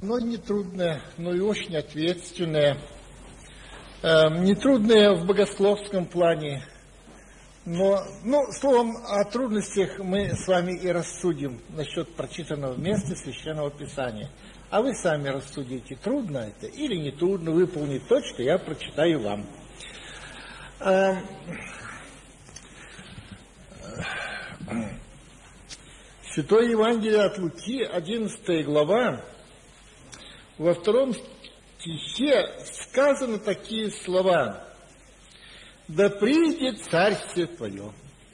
но не трудная, но и очень ответственная. Не трудная в богословском плане, но, словом, о трудностях мы с вами и рассудим насчет прочитанного места Священного Писания. А вы сами рассудите, трудно это или не трудно выполнить то, что я прочитаю вам. Святое Евангелие от Луки, 11 глава, во 2 стихе сказаны такие слова: «Да приидет Царствие Твое».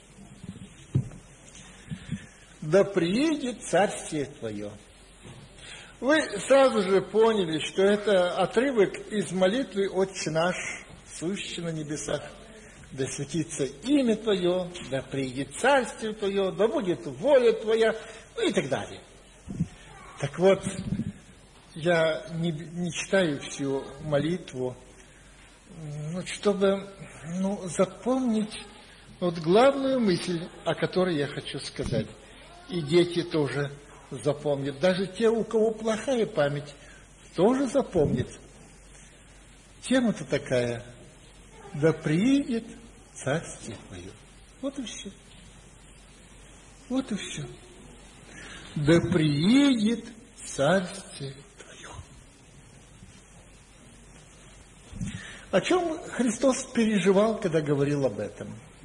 «Да приидет Царствие Твое». Вы сразу же поняли, что это отрывок из молитвы «Отче наш, сущий на небесах, да светится имя Твое, да приидет Царствие Твое, да будет воля Твоя», и так далее. Так вот, я не читаю всю молитву, чтобы запомнить главную мысль, о которой я хочу сказать. И дети тоже запомнят. Даже те, у кого плохая память, тоже запомнят. Тема-то такая: «Да приидет Царствие Твое». Вот и все. Вот и все. «Да приидет Царствие Твое». О чем Христос переживал, когда говорил об этом?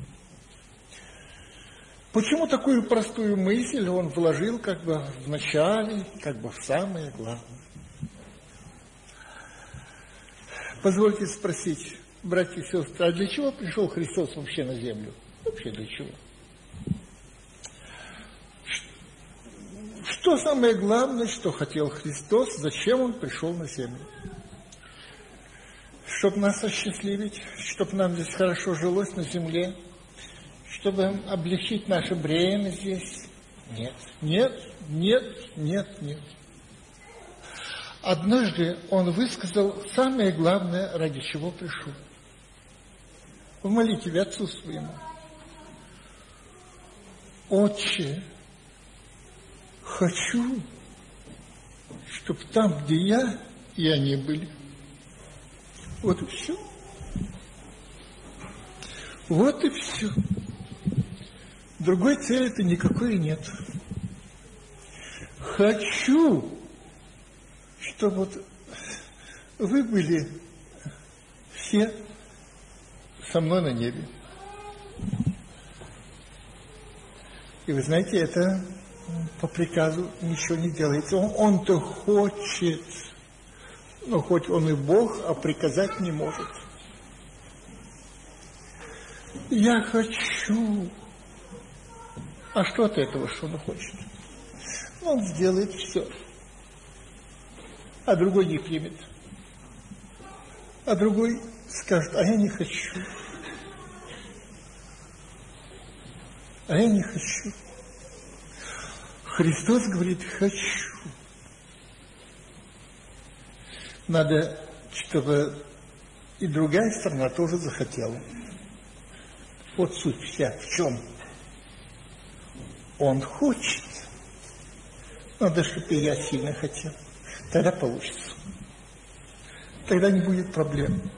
Почему такую простую мысль Он вложил в начале, в самое главное? Позвольте спросить, братья и сестры, а для чего пришел Христос вообще на землю? Вообще для чего? Что самое главное, что хотел Христос, зачем Он пришел на землю? Чтобы нас осчастливить, чтобы нам здесь хорошо жилось на земле, чтобы облегчить наше бремя здесь? Нет, нет, нет, нет, нет. Однажды Он высказал самое главное, ради чего пришел. В молитве Отцу Своему: «Отче, хочу, чтобы там, где я, и они были». Вот и все. Вот и все. Другой цели-то никакой нет. Хочу, чтобы вы были все со мной на небе. И вы знаете, это по приказу ничего не делается. Он-то хочет, но хоть он и Бог, а приказать не может. Я хочу. А что от этого, что он хочет? Он сделает все. А другой не примет. А другой скажет: а я не хочу. А я не хочу. Христос говорит: хочу. Надо, чтобы и другая сторона тоже захотела. Вот суть вся в чем. Он хочет. Надо, чтобы и я сильно хотел. Тогда получится. Тогда не будет проблем.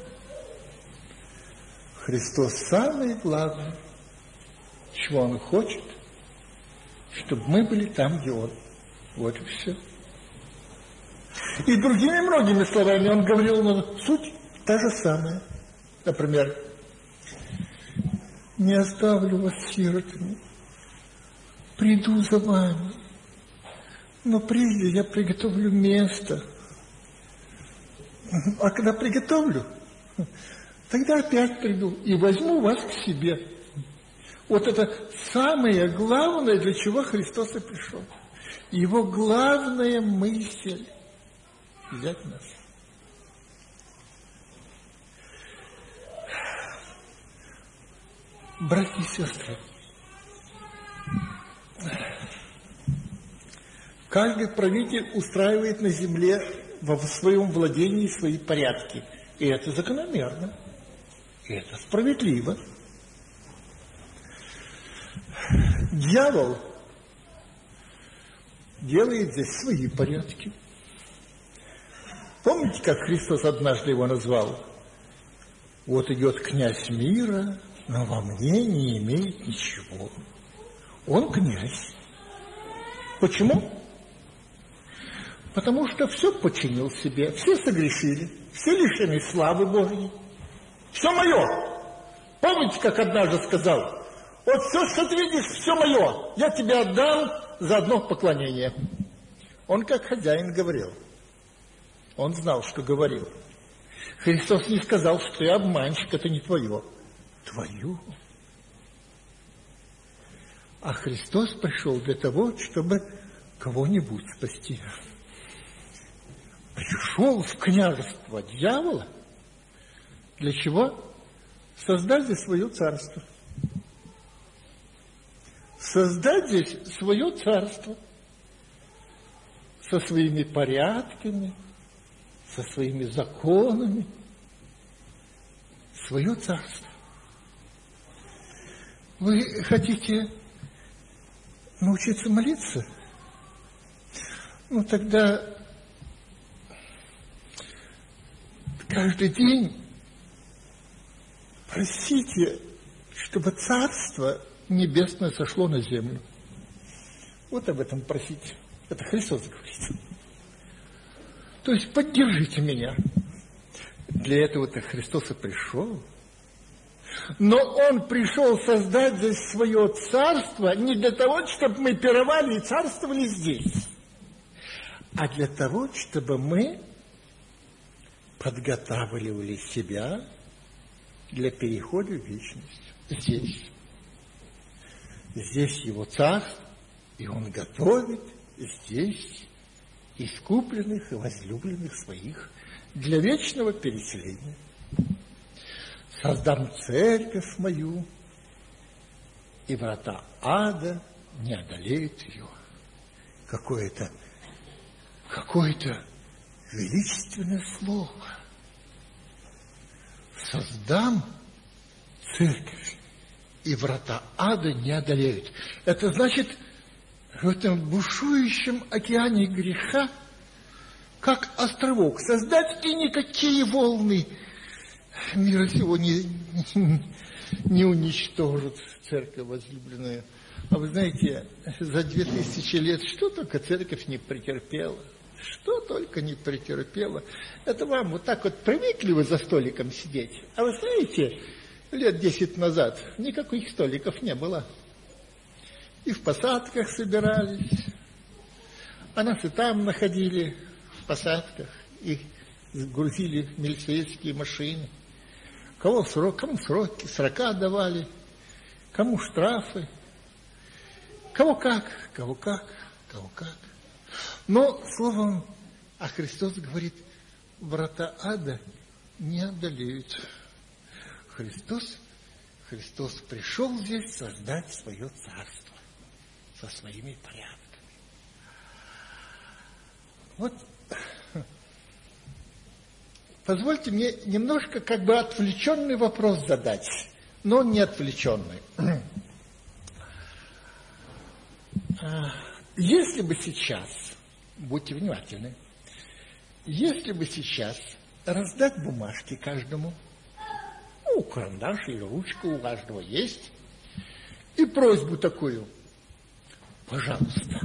Христос самое главное, чего Он хочет, чтобы мы были там, где Он. Вот и все. И другими многими словами Он говорил, но суть та же самая. Например: «Не оставлю вас сиротами, приду за вами, но прежде я приготовлю место. А когда приготовлю, тогда опять приду и возьму вас к себе». Вот это самое главное, для чего Христос и пришел. Его главная мысль – взять нас. Братья и сестры, каждый правитель устраивает на земле в своем владении свои порядки. И это закономерно. И это справедливо. Дьявол делает здесь свои порядки. Помните, как Христос однажды его назвал? Вот идет князь мира, но во мне не имеет ничего. Он князь. Почему? Потому что все подчинил себе, все согрешили, все лишены славы Божьей. Все мое. Помните, как однажды сказал: вот все, что ты видишь, все мое. Я тебе отдам за одно поклонение. Он как хозяин говорил. Он знал, что говорил. Христос не сказал, что ты обманщик, это не твое. Твое. А Христос пришел для того, чтобы кого-нибудь спасти. Пришел в княжество дьявола. Для чего? Создать здесь свое царство. Создать здесь свое царство. Со своими порядками, со своими законами. Свое царство. Вы хотите научиться молиться? Ну, тогда каждый день просите, чтобы Царство Небесное сошло на землю. Вот об этом просите. Это Христос говорит. То есть поддержите меня. Для этого-то Христос и пришел. Но Он пришел создать здесь свое царство не для того, чтобы мы пировали и царствовали здесь, а для того, чтобы мы подготавливали себя для перехода в вечность. Здесь. Здесь Его царство, и Он готовит здесь искупленных и возлюбленных своих для вечного переселения. Создам церковь мою, и врата ада не одолеют ее. Какое-то величественное слово. Создам церковь, и врата ада не одолеют. Это значит, в этом бушующем океане греха, как островок, создать, и никакие волны мира сего не уничтожат церковь возлюбленную. А вы знаете, за 2000 лет что только церковь не претерпела. Что только не претерпела. Это вам вот так вот привыкли вы за столиком сидеть. А вы знаете, лет 10 назад никаких столиков не было. И в посадках собирались. А нас и там находили в посадках. И грузили в милицейские машины. Кому сроки, срока давали. Кому штрафы. Кого как. Но, словом, а Христос говорит, врата ада не одолеют. Христос пришел здесь создать свое царство со своими порядками. Вот, позвольте мне немножко как бы отвлеченный вопрос задать, но не отвлеченный. Если бы сейчас, будьте внимательны, если бы сейчас раздать бумажки каждому, ну, карандаш или ручка у каждого есть, и просьбу такую, пожалуйста,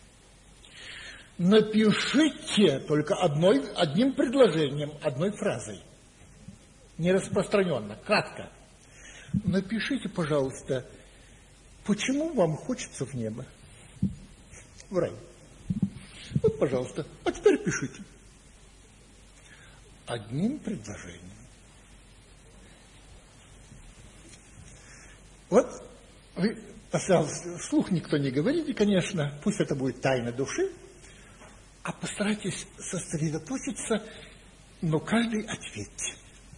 напишите только одним предложением, одной фразой, не распространенно, кратко. Напишите, пожалуйста, почему вам хочется в небо, в рай. Вот, пожалуйста, а теперь пишите. Одним предложением. Вот, вы, пожалуйста, вслух никто не говорите, конечно, пусть это будет тайна души, а постарайтесь сосредоточиться, но каждый ответьте.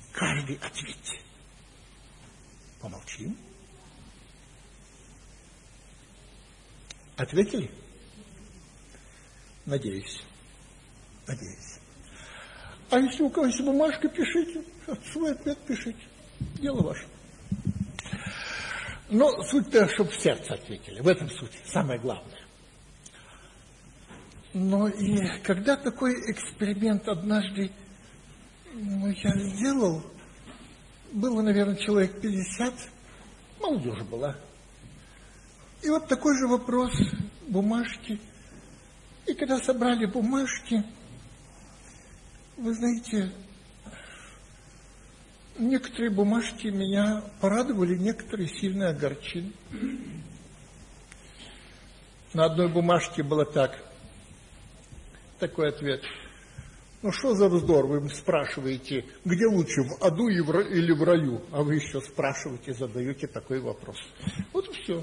Помолчим. Ответили? Надеюсь. А если у кого есть бумажка, пишите. Свой ответ пишите. Дело ваше. Но суть-то, чтобы в сердце ответили. В этом суть. Самое главное. Но и когда такой эксперимент однажды я сделал, было, наверное, человек 50, молодежь была. И вот такой же вопрос, бумажки. И когда собрали бумажки, вы знаете, некоторые бумажки меня порадовали, некоторые сильно огорчили. На одной бумажке было такой ответ. Ну что за вздор, вы спрашиваете, где лучше, в аду или в раю? А вы еще спрашиваете, задаете такой вопрос. Вот и все.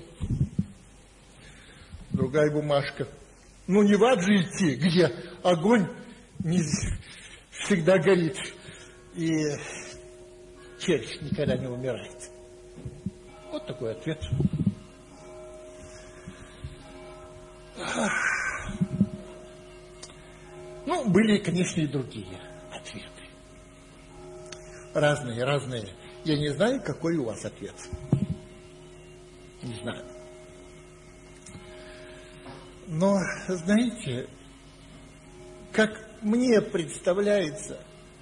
Другая бумажка. Ну не в ад же идти, где огонь не всегда горит, и челюсть никогда не умирает. Вот такой ответ. Ну, были, конечно, и другие ответы. Разные. Я не знаю, какой у вас ответ. Не знаю. Но, знаете, как мне представляется,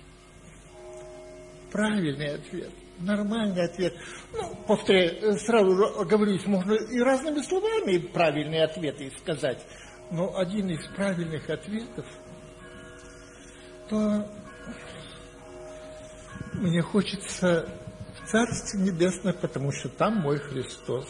правильный ответ, нормальный ответ. Ну, повторяю, сразу оговорюсь, можно и разными словами правильные ответы сказать. Но один из правильных ответов, то мне хочется в Царствие Небесное, потому что там мой Христос.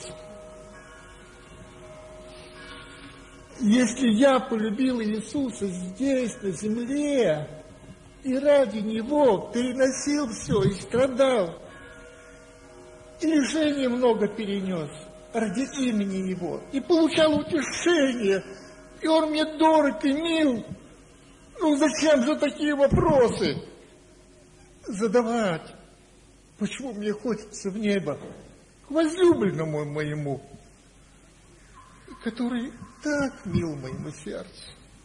Если я полюбил Иисуса здесь, на земле, и ради Него переносил все, и страдал, и лишений много перенес ради имени Его, и получал утешение, и Он мне дорог и мил, ну зачем же такие вопросы задавать? Почему мне хочется в небо к возлюбленному моему, который так мил моему сердцу?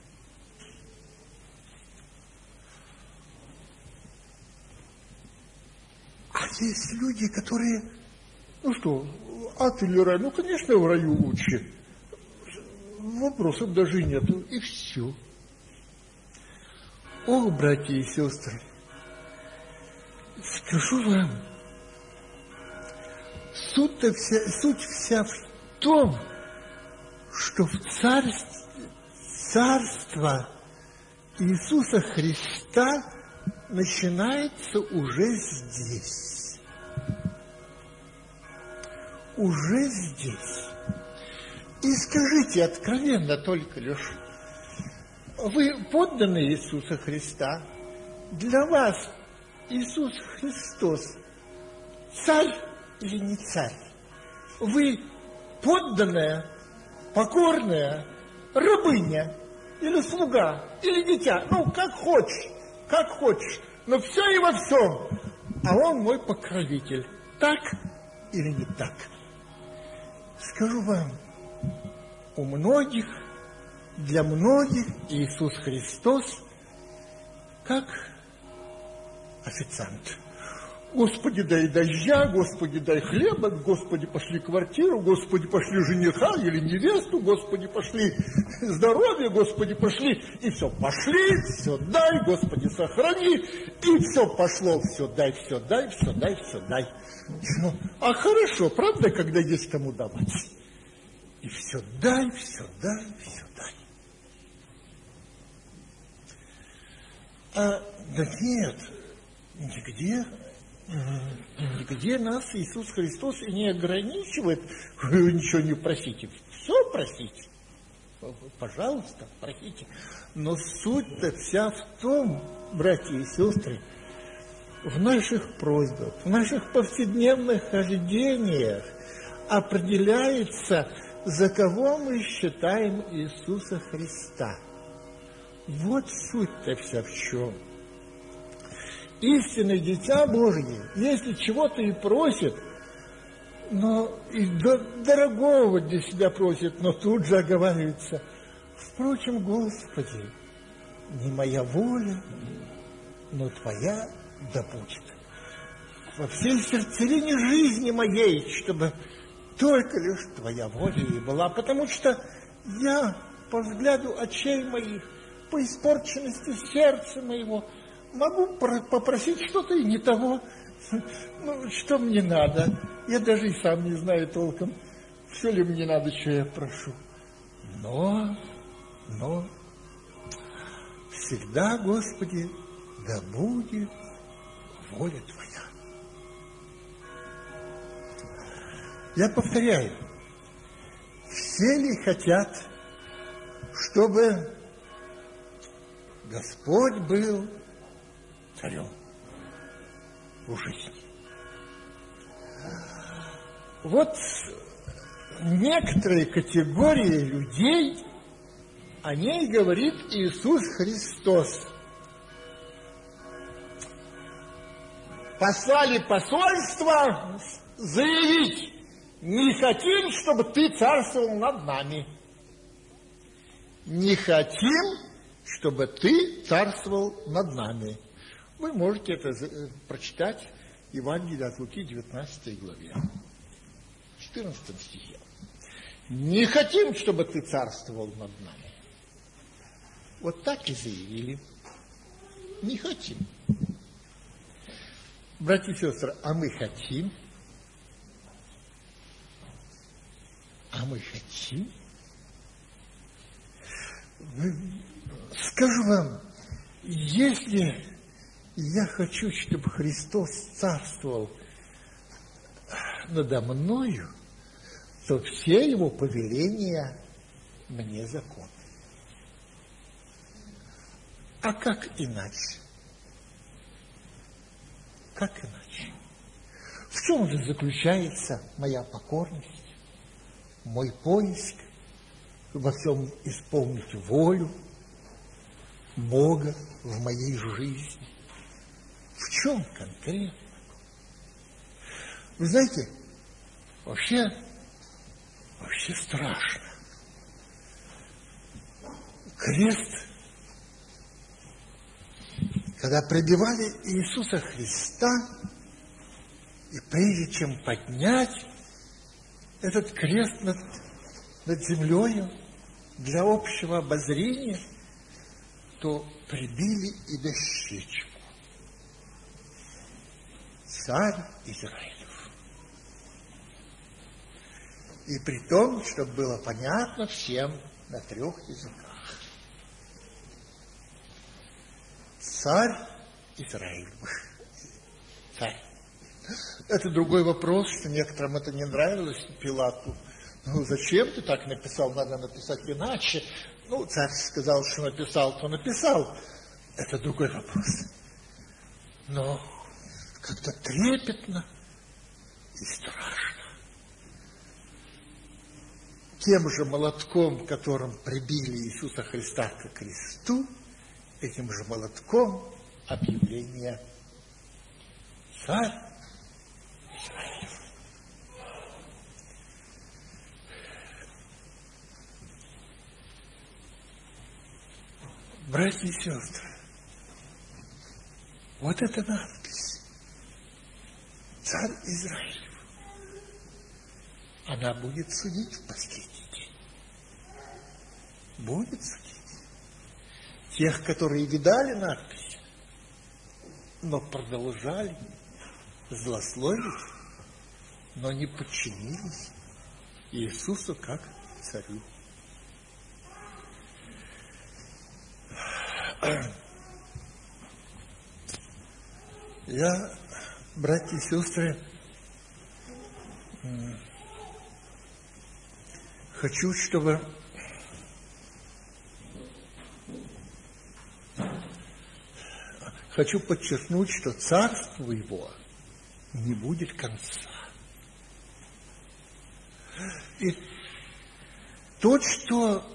А есть люди, которые, ну что, ад или рай? Ну, конечно, в раю лучше. Вопросов даже нету, и все. О, братья и сестры, скажу вам, суть вся в том, что в царство Иисуса Христа начинается уже здесь. Уже здесь. И скажите откровенно только лишь, вы подданные Иисуса Христа, для вас Иисус Христос царь или не царь? Вы подданная, покорная, рабыня или слуга, или дитя, ну, как хочешь, но все и во всем. А Он мой покровитель. Так или не так? Скажу вам, у многих, для многих Иисус Христос как официант. Господи, дай дождя, Господи, дай хлеба, Господи, пошли квартиру, Господи, пошли жениха или невесту, Господи, пошли здоровье, Господи, пошли, и все, пошли, все дай, Господи, сохрани, и все пошло, все дай, все дай, все дай, все дай. Ну, а хорошо, правда, когда есть кому давать? И все дай, все дай, все дай. Да нет, нигде нас Иисус Христос и не ограничивает. Вы ничего не просите, все просите. Пожалуйста, просите. Но суть-то вся в том, братья и сестры, в наших просьбах, в наших повседневных хождениях определяется, за кого мы считаем Иисуса Христа. Вот суть-то вся в чем. Истинное дитя Божье, если чего-то и просит, но и дорогого для себя просит, но тут же оговаривается: впрочем, Господи, не моя воля, но Твоя да будет. Во всей сердцевине жизни моей, чтобы только лишь Твоя воля и была, потому что я по взгляду очей моих, по испорченности сердца моего, могу попросить что-то и не того. Ну, что мне надо? Я даже и сам не знаю толком, все ли мне надо, что я прошу. Но всегда, Господи, да будет воля Твоя. Я повторяю, все ли хотят, чтобы Господь был царем в жизни? Вот некоторые категории людей, о ней говорит Иисус Христос. Послали посольство заявить: не хотим, чтобы ты царствовал над нами. Не хотим, чтобы ты царствовал над нами. Вы можете это прочитать в Евангелии от Луки, 19 главе, 14 стихе. Не хотим, чтобы ты царствовал над нами. Вот так и заявили. Не хотим. Братья и сестры, а мы хотим? А мы хотим? Скажу вам, если я хочу, чтобы Христос царствовал надо мною, то все Его повеления мне закон. А как иначе? Как иначе? В чем же заключается моя покорность, мой поиск, во всем исполнить волю Бога в моей жизни? В чем конкретно? Вы знаете, вообще страшно. Крест, когда прибивали Иисуса Христа, и прежде чем поднять этот крест над землею для общего обозрения, то прибили и дощечку: Царь Израилев. И при том, чтобы было понятно всем на 3 языках. Царь Израилев. Царь. Это другой вопрос, что некоторым это не нравилось, Пилату. Ну, зачем ты так написал? Надо написать иначе. Ну, царь сказал, что написал, то написал. Это другой вопрос. Но как-то трепетно и страшно. Тем же молотком, которым прибили Иисуса Христа к кресту, этим же молотком объявление: Царь Израилев. Братья и сестры, вот эта надпись «Царь Израилев», она будет судить в последний день. Будет судить тех, которые видали надпись, но продолжали злословить, но не подчинились Иисусу как царю. Я, братья и сестры, хочу, чтобы подчеркнуть, что царство его не будет конца. И то, что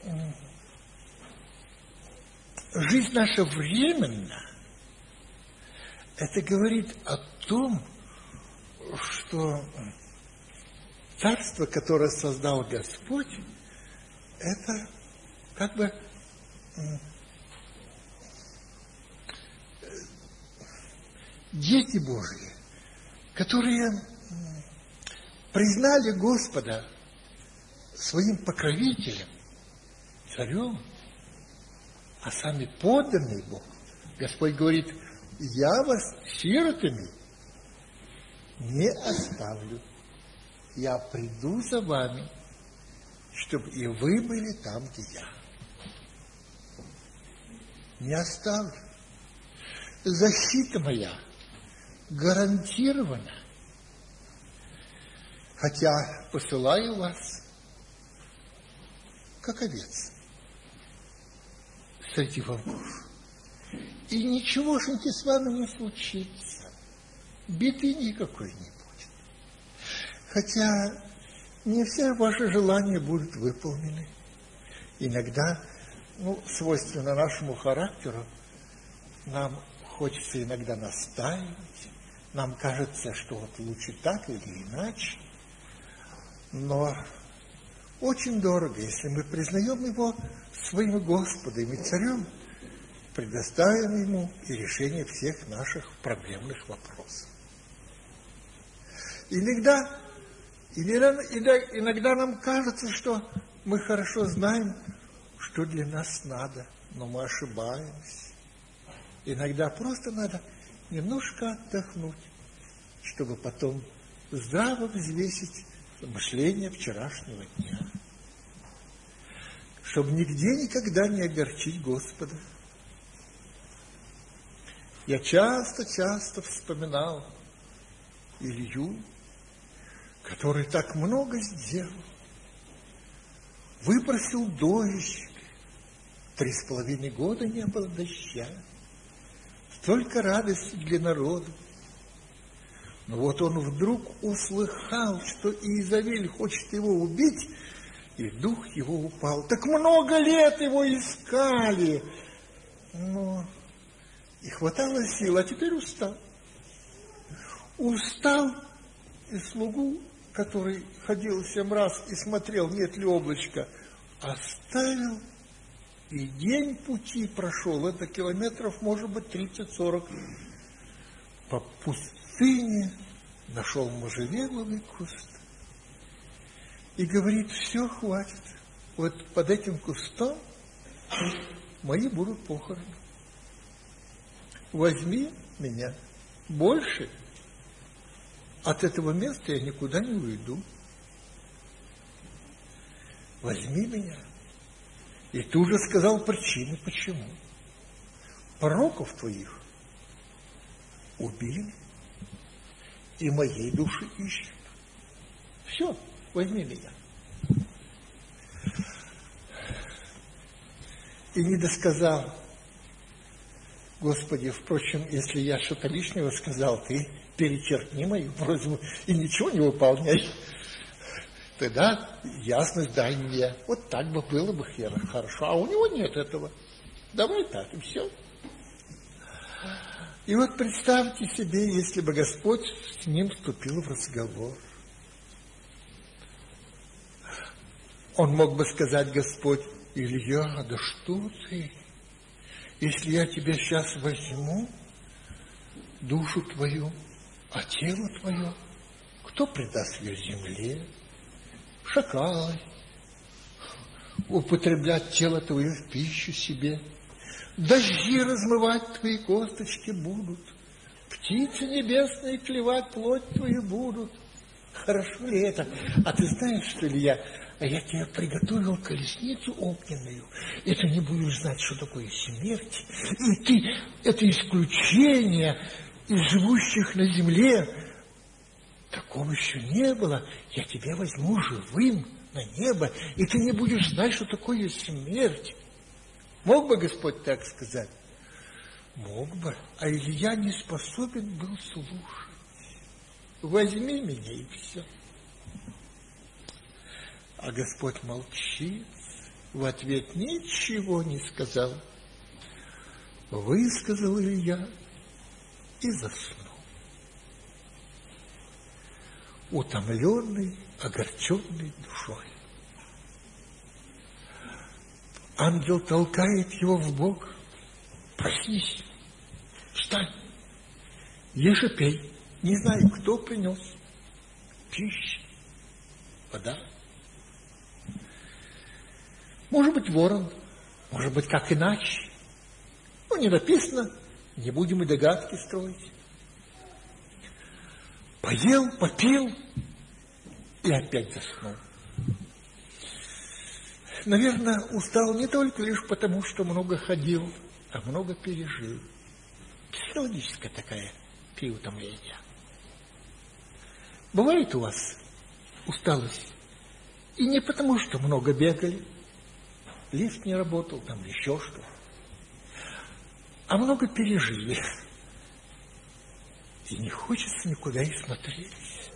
жизнь наша временна, это говорит о том, что царство, которое создал Господь, это как бы дети Божьи, которые признали Господа своим покровителем царем, а сами подданный Бог. Господь говорит: я вас сиротами не оставлю. Я приду за вами, чтобы и вы были там, где я. Не оставлю. Защита моя гарантирована. Хотя посылаю вас, как овец, среди волков. И ничегошеньки с вами не случится. Беды никакой не будет. Хотя не все ваши желания будут выполнены. Иногда, свойственно нашему характеру, нам хочется иногда настаивать. Нам кажется, что вот лучше так или иначе. Но очень дорого, если мы признаем Его своим Господом и Царем, предоставим Ему и решение всех наших проблемных вопросов. Иногда нам кажется, что мы хорошо знаем, что для нас надо, но мы ошибаемся. Иногда просто надо немножко отдохнуть, чтобы потом здраво взвесить мышление вчерашнего дня, чтобы нигде никогда не огорчить Господа. Я часто вспоминал Илью, который так много сделал. Выпросил дождик, 3,5 года не было дождя. Столько радости для народа. Но вот он вдруг услыхал, что Иезавель хочет его убить, и дух его упал. Так много лет его искали. И хватало сил, а теперь устал. Устал, и слугу, который ходил 7 раз и смотрел, нет ли облачка, оставил, и день пути прошел. Это километров, может быть, 30-40. По пустыне нашел можжевеловый куст. И говорит: все, хватит. Вот под этим кустом мои будут похороны. Возьми меня. Больше от этого места я никуда не уйду. Возьми меня. И тут же сказал причину, почему. Пророков твоих убили, и моей души ищут. Все, возьми меня. И не досказал: Господи, впрочем, если я что-то лишнего сказал, ты перечеркни мою просьбу и ничего не выполняй. Тогда ясность дай мне. Вот так бы было бы хорошо. А у него нет этого. Давай так, и все. И вот представьте себе, если бы Господь с ним вступил в разговор. Он мог бы сказать: Господь: Илья, да что ты? Если я тебя сейчас возьму, душу твою, а тело твое, кто предаст ее земле? Шакалы. Употреблять тело твое в пищу себе. Дожди размывать твои косточки будут. Птицы небесные клевать плоть твою будут. Хорошо ли это? А ты знаешь, что ли, я тебе приготовил колесницу огненную, и ты не будешь знать, что такое смерть. И ты, это исключение из живущих на земле. Такого еще не было. Я тебя возьму живым на небо, и ты не будешь знать, что такое смерть. Мог бы Господь так сказать? Мог бы. А Илья не способен был слушать. Возьми меня, и все. А Господь молчит, в ответ ничего не сказал. Высказал Илья и заснул. Утомленный, огорченный душой. Ангел толкает его в бок. Проснись, встань, ешь и пей. Не знаю, кто принес. Пища, вода. Может быть, ворон, может быть, как иначе. Ну, не написано, не будем и догадки строить. Поел, попил и опять заснул. Наверное, устал не только лишь потому, что много ходил, а много пережил. Психологическая такая переутомление. Бывает у вас усталость? И не потому, что много бегали, лифт не работал, там еще что, а много пережили. И не хочется никуда и смотреть.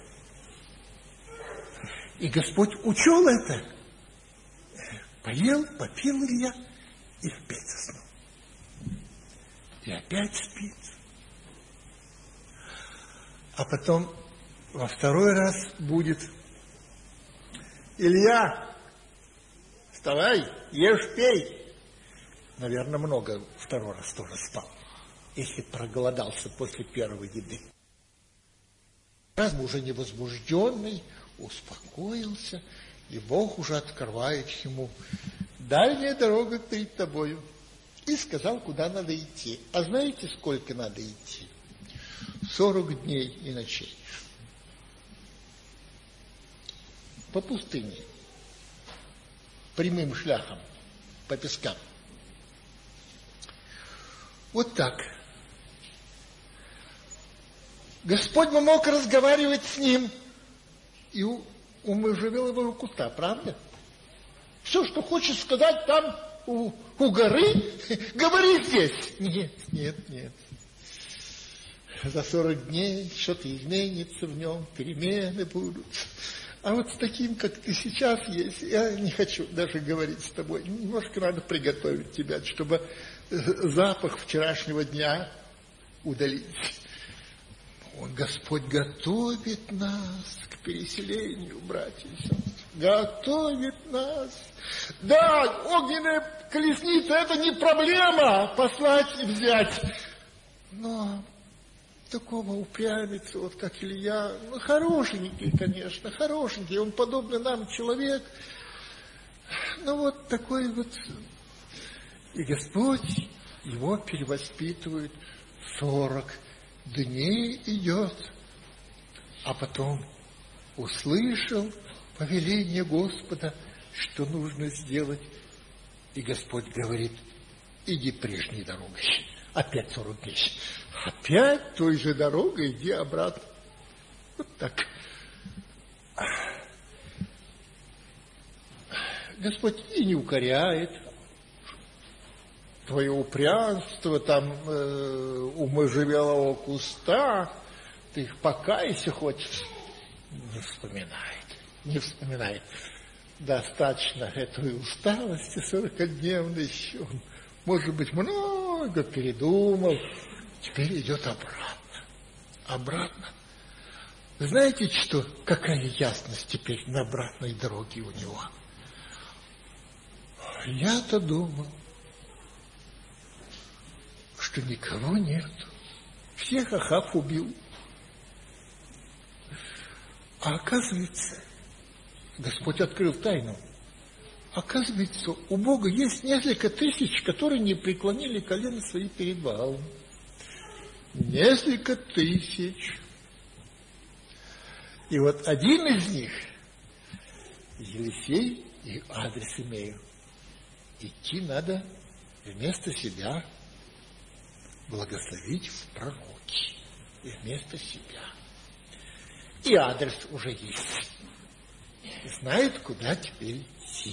И Господь учел это. Поел, попил Илья и опять заснул. И опять спит. А потом во второй раз будет: Илья, вставай, ешь, пей. Наверное, много второй раз тоже спал, если проголодался после первой еды. Раз уже невозбужденный, успокоился, и Бог уже открывает ему: дальняя дорога перед тобою. И сказал, куда надо идти. А знаете, сколько надо идти? 40 дней и ночей. По пустыне, прямым шляхом, по пескам. Вот так. Господь бы мог разговаривать с ним и умыживил его у куста, правда? Все, что хочешь сказать там у горы, говори здесь. Нет. За 40 дней что-то изменится в нем, перемены будут. А вот с таким, как ты сейчас есть, я не хочу даже говорить с тобой. Немножко надо приготовить тебя, чтобы запах вчерашнего дня удалить. Господь готовит нас к переселению, братья и сестры. Готовит нас. Да, огненная колесница — это не проблема послать и взять. Но такого упрямиться, вот как Илья, ну, хорошенький, конечно, хорошенький, он подобный нам человек, ну, вот такой вот. И Господь его перевоспитывает. 40 дней идет, а потом услышал повеление Господа, что нужно сделать, и Господь говорит: иди прежней дорогой. Опять 40 дней. Опять той же дорогой иди обратно. Вот так. Господь и не укоряет твое упрямство, там, у можжевелового куста, ты их покайся хочешь. Не вспоминает. Достаточно этой усталости 40-дневной еще. Может быть, много передумал. Теперь идет обратно. Знаете что? Какая ясность теперь на обратной дороге у него? Я-то думал, что никого нет. Всех Ахав убил. А оказывается, Господь открыл тайну. Оказывается, у Бога есть несколько тысяч, которые не преклонили колено свои перед Ваалом. Несколько тысяч. И вот один из них, Елисей, и адрес имею, идти надо вместо себя, благословить в пророки. И вместо себя. И адрес уже есть. Знает, куда теперь идти.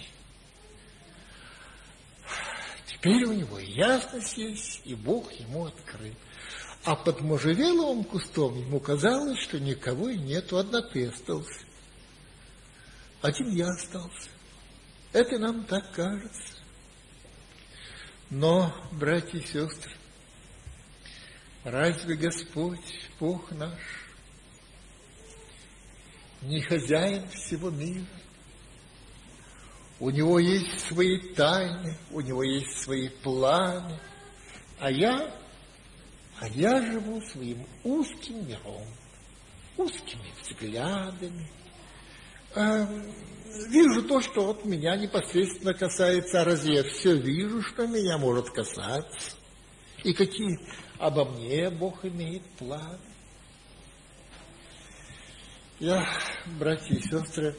Теперь у него ясность есть, и Бог ему открыл. А под можжевеловым кустом ему казалось, что никого и нету, одна ты остался. Один я остался. Это нам так кажется. Но, братья и сестры, разве Господь, Бог наш, не хозяин всего мира? У Него есть свои тайны, у Него есть свои планы, а я живу своим узким миром, узкими взглядами, Вижу то, что вот меня непосредственно касается, а разве я все вижу, что меня может касаться? И какие обо мне Бог имеет планы? Я, братья и сестры,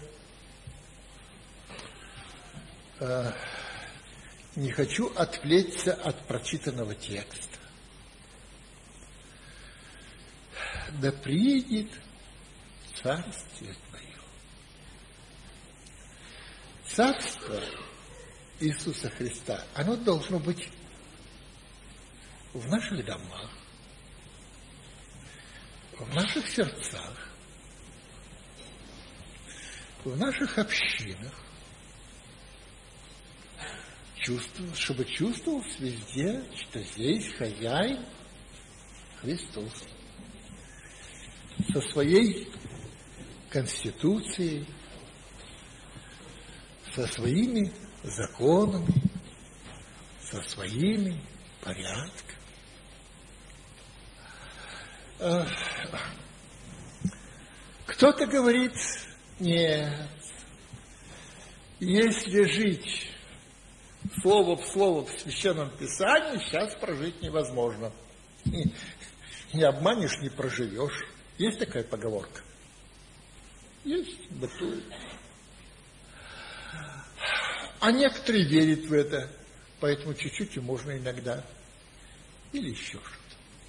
не хочу отвлечься от прочитанного текста. Да приидет Царствие Твое. Царство Иисуса Христа, оно должно быть в наших домах, в наших сердцах, в наших общинах, чтобы чувствовалось везде, что здесь хозяин Христос со своей конституцией, со своими законами, со своими порядками. Кто-то говорит, нет, если жить слово в слово в Священном Писании, сейчас прожить невозможно. Не обманешь, не проживешь. Есть такая поговорка? Есть, бытует. А некоторые верят в это, поэтому чуть-чуть и можно иногда. Или еще что-то.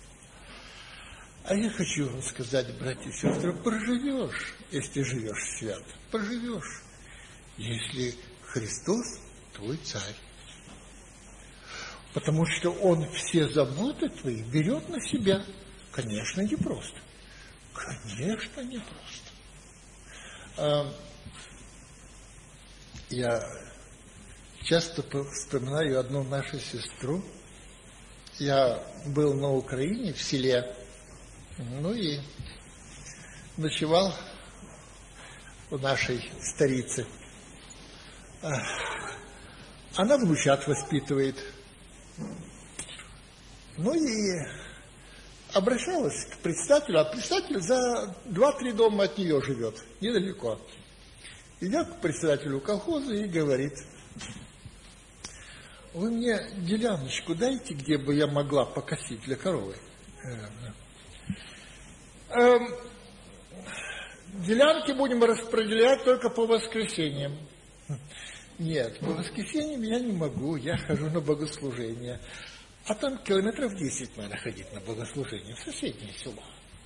А я хочу вам сказать, братья и сестры, проживешь, если живешь свято, проживешь, если Христос твой царь. Потому что Он все заботы твои берет на себя. Конечно, непросто. Конечно, непросто. Я часто вспоминаю одну нашу сестру. Я был на Украине, в селе, и ночевал у нашей старицы. Она внучат воспитывает. И обращалась к председателю, а председатель за 2-3 дома от нее живет, недалеко. Идет к председателю колхоза и говорит: вы мне деляночку дайте, где бы я могла покосить для коровы. Делянки будем распределять только по воскресеньям. Нет, по воскресеньям я не могу, я хожу на богослужение. А там километров 10 надо ходить на богослужение в соседнее село.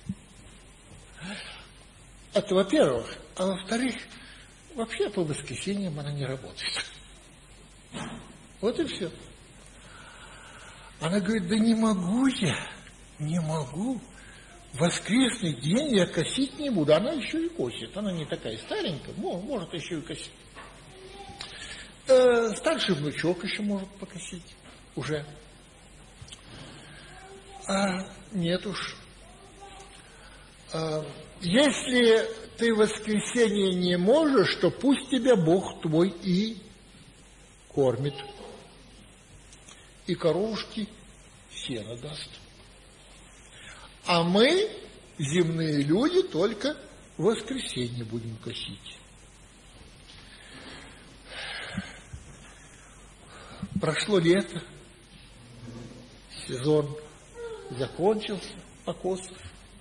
Это во-первых. А во-вторых, вообще по воскресеньям она не работает. Вот и все. Она говорит, да не могу я, не могу. В воскресный день я косить не буду. Она еще и косит. Она не такая старенькая, может еще и косить. Старший внучок еще может покосить уже. Нет уж. Если ты в воскресенье не можешь, то пусть тебя Бог твой и кормит. И коровушки сено даст. А мы, земные люди, только в воскресенье будем косить. Прошло лето, сезон закончился, покосов.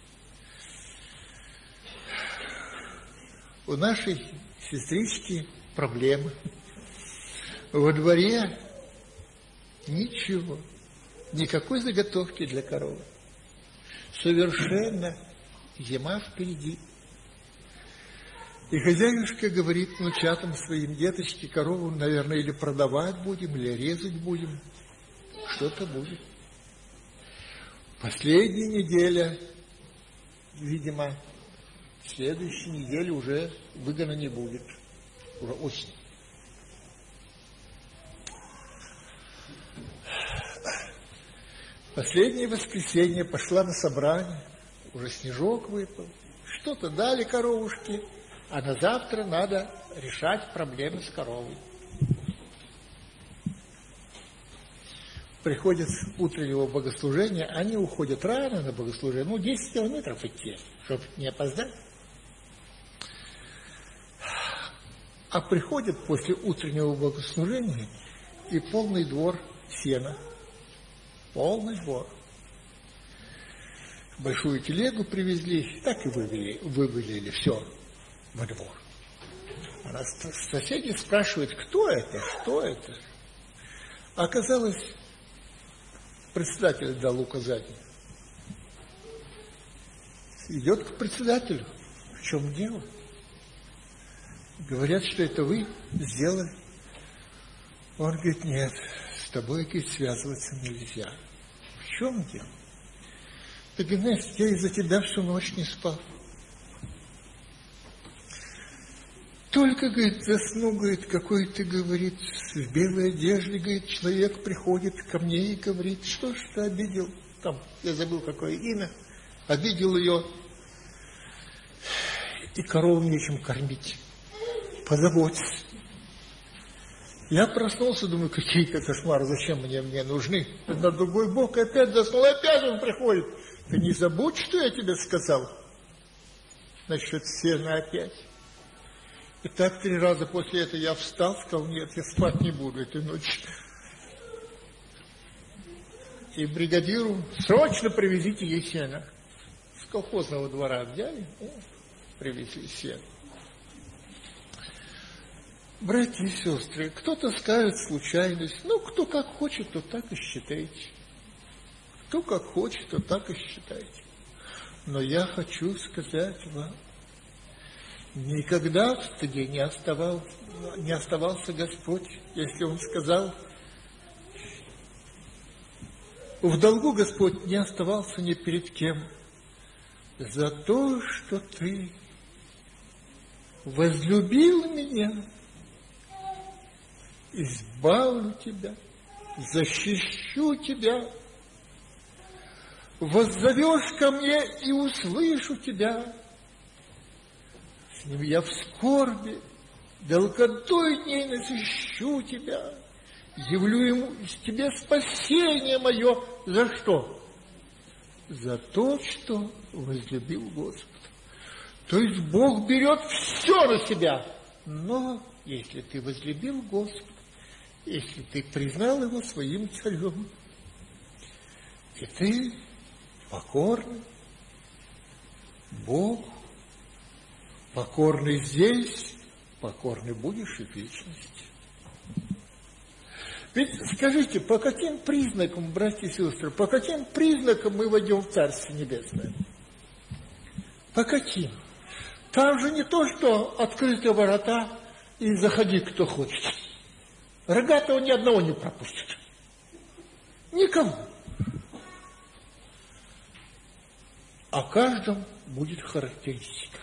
У нашей сестрички проблемы. Во дворе ничего, никакой заготовки для коровы. Совершенно зима впереди. И хозяюшка говорит внучатам своим: деточки, корову, наверное, или продавать будем, или резать будем. Что-то будет. Последняя неделя, видимо, в следующей неделе уже выгона не будет. Уже осень. Последнее воскресенье пошла на собрание, уже снежок выпал, что-то дали коровушке, а на завтра надо решать проблемы с коровой. Приходят с утреннего богослужения, они уходят рано на богослужение, 10 километров идти, чтобы не опоздать. А приходят после утреннего богослужения и полный двор сена. Полный двор. Большую телегу привезли, так и вывалили все во двор. А соседи спрашивают, кто это, что это. А оказалось, председатель дал указание. Идет к председателю. В чем дело? Говорят, что это вы сделали. Он говорит, нет, с тобой, говорит, связываться нельзя. В чем дело? Ты говоришь, я из-за тебя всю ночь не спал. Только, говорит, засну, говорит, какой-то, говорит, в белой одежде, говорит, человек приходит ко мне и говорит, что ж ты обидел? Там, я забыл, какое имя. Обидел ее. И корову нечем кормить. Позаботься. Я проснулся, думаю, какие-то кошмары, зачем мне нужны? На другой бок опять заснул, опять он приходит. Ты не забудь, что я тебе сказал? Насчет сена опять. И так 3 раза после этого я встал, сказал, нет, я спать не буду этой ночью. И бригадиру срочно привезите ей сено. С колхозного двора взяли, привезли сено. Братья и сестры, кто-то скажет случайность, ну, кто как хочет, то так и считайте. Кто как хочет, то так и считайте. Но я хочу сказать вам, никогда в стыде не оставался Господь, если Он сказал, в долгу Господь не оставался ни перед кем, за то, что ты возлюбил меня, избавлю тебя, защищу тебя, воззовешь ко мне и услышу тебя. С ним я в скорби, долготой дней насыщу тебя, явлю ему тебе спасение мое. За что? За то, что возлюбил Господа. То есть Бог берет все на себя. Но если ты возлюбил Господа, если ты признал Его своим царем, и ты покорный Богу, покорный здесь, покорный будешь и в вечности. Ведь скажите, по каким признакам, братья и сестры, по каким признакам мы войдем в Царствие Небесное? По каким? Там же не то, что открыты ворота и заходи, кто хочет. Рогатого ни одного не пропустит. Никому. О каждом будет характеристика.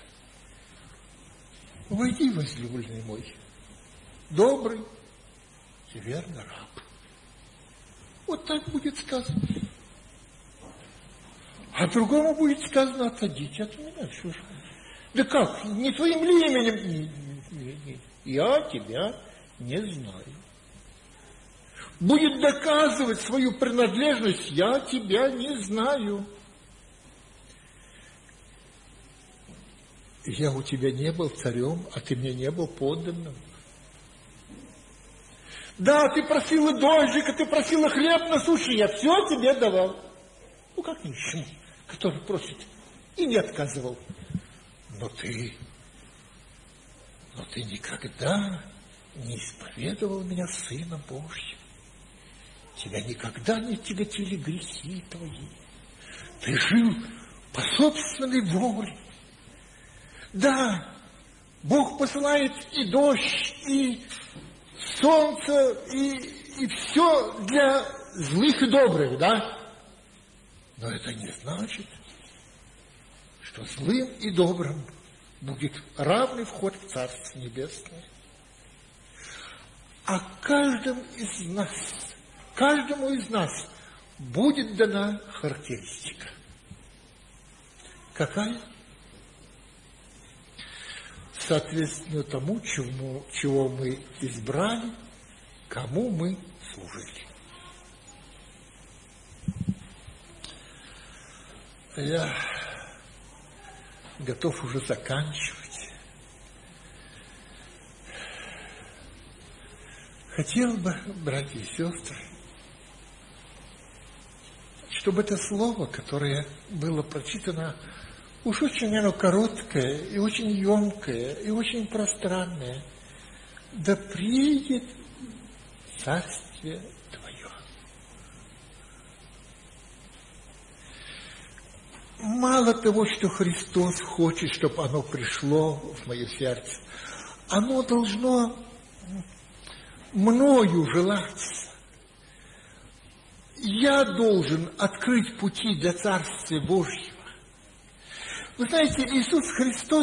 Войди, возлюбленный мой, добрый и верный раб. Вот так будет сказано. А другому будет сказано, отойдите от меня. Что же? Да как? Не твоим ли именем? Я тебя не знаю. Будет доказывать свою принадлежность, я тебя не знаю. Я у тебя не был царем, а ты мне не был подданным. Да, ты просила дождика, ты просила хлеб насущный, я все тебе давал. Ну, как нищему, который просит, и не отказывал. Но ты никогда не исповедовал меня Сыном Божьим. Тебя никогда не тяготили грехи твои. Ты жил по собственной воле. Да, Бог посылает и дождь, и солнце, и все для злых и добрых, да? Но это не значит, что злым и добрым будет равный вход в Царство Небесное. А каждому из нас будет дана характеристика. Какая? Соответственно тому, чего мы избрали, кому мы служили. Я готов уже заканчивать. Хотел бы, братья и сестры, чтобы это слово, которое было прочитано, уж очень оно короткое, и очень емкое, и очень пространное, да приедет Царствие Твое. Мало того, что Христос хочет, чтобы оно пришло в мое сердце, оно должно мною желаться. Я должен открыть пути для Царствия Божьего. Вы знаете, Иисус Христос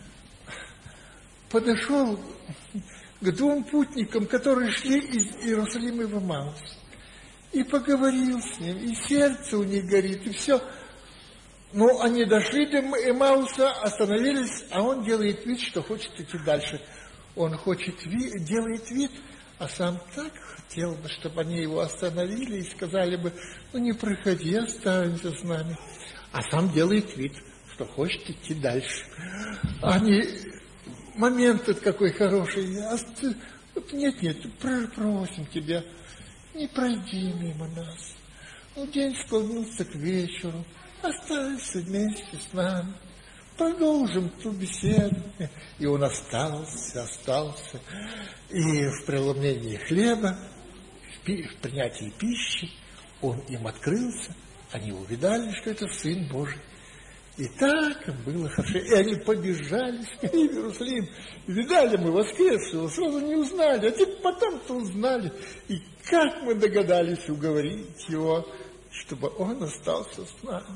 подошел к двум путникам, которые шли из Иерусалима в Эмаус, и поговорил с ним, и сердце у них горит, и все. Но они дошли до Эмауса, остановились, а он делает вид, что хочет идти дальше. Он делает вид, а сам так хотел бы, чтобы они его остановили и сказали бы: ну не проходи, останься с нами. А сам делает вид, что хочет идти дальше. Они, момент этот какой хороший. Нет, просим тебя, не пройди мимо нас. Ну, день склонился к вечеру, останься вместе с нами. Продолжим ту беседу. И он остался. И в преломлении хлеба, в принятии пищи, он им открылся. Они увидали, что это Сын Божий. И так им было хорошо. И они побежали в Иерусалим. Видали мы воскресшего, сразу не узнали. А теперь потом-то узнали. И как мы догадались уговорить его, чтобы он остался с нами.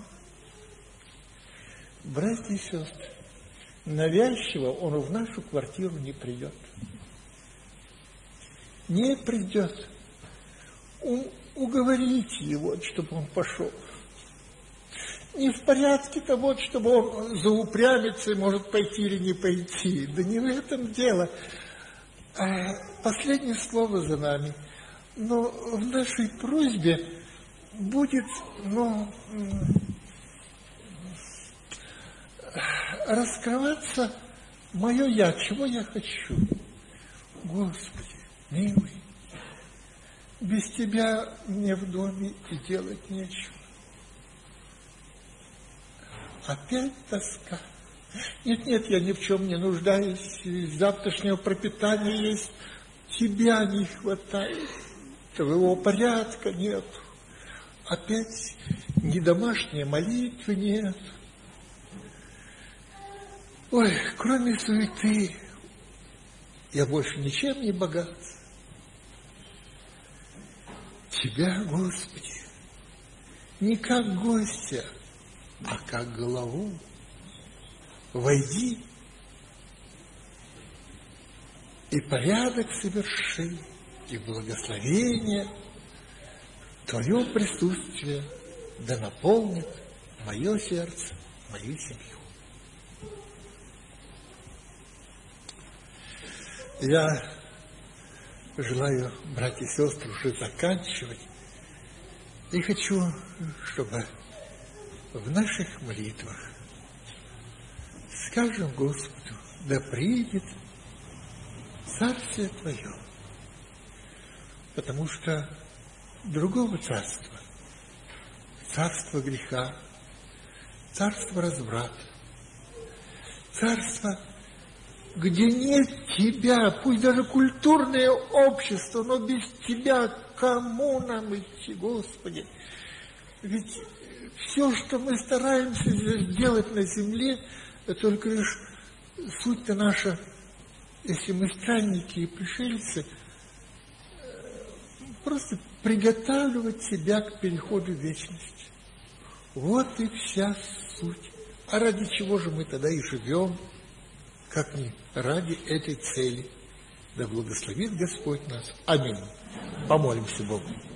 Братья и сестры, навязчиво он в нашу квартиру не придет. Не придет. Уговорите его, чтобы он пошел. Не в порядке того, чтобы он заупрямится и может пойти или не пойти. Да не в этом дело. Последнее слово за нами. Но в нашей просьбе будет, раскрываться мое «я», чего я хочу. Господи, милый, без Тебя мне в доме и делать нечего. Опять тоска. Нет, я ни в чем не нуждаюсь, из завтрашнего пропитания есть. Тебя не хватает, твоего порядка нет. Опять ни домашней молитвы нет. Ой, кроме суеты, я больше ничем не богат. Тебя, Господи, не как гостя, а как главу. Войди и порядок соверши, и благословение Твое присутствие да наполнит мое сердце, мою семью. Я желаю, братья и сестры, уже заканчивать. И хочу, чтобы в наших молитвах скажем Господу: да придет Царствие Твое. Потому что другого царства, царство греха, царство разврата, царство, где нет Тебя, пусть даже культурное общество, но без Тебя кому нам идти, Господи? Ведь все, что мы стараемся сделать на земле, это только лишь суть-то наша, если мы странники и пришельцы, просто приготавливать себя к переходу в вечность. Вот и вся суть. А ради чего же мы тогда и живем, как не ради этой цели? Да благословит Господь нас. Аминь. Помолимся Богу.